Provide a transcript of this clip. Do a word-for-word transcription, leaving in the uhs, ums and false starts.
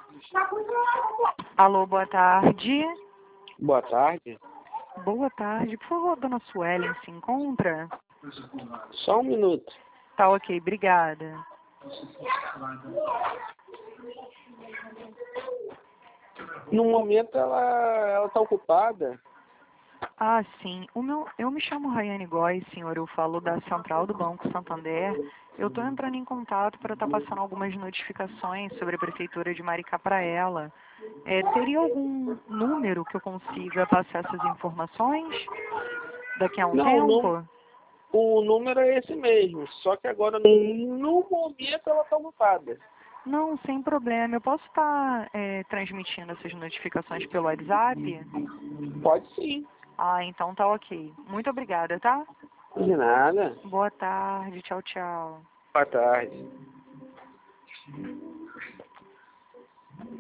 Alô, boa tarde. Boa tarde. Boa tarde. Por favor, dona Suelen se encontra? Só um minuto. Tá ok, obrigada. No momento ela ela está ocupada. Ah, sim. O meu, eu me chamo Rayane Góes, senhor. Eu falo da Central do Banco Santander. Eu estou entrando em contato para estar passando algumas notificações sobre a Prefeitura de Maricá para ela. É, teria algum número que eu consiga passar essas informações daqui a um Não, não, tempo? o número é esse mesmo. Só que agora, no, no momento, ela está ocupada. Não, sem problema. Eu posso estar é, transmitindo essas notificações pelo WhatsApp? Pode sim. Ah, então tá ok. Muito obrigada, tá? De nada. Boa tarde. Tchau, tchau. Boa tarde.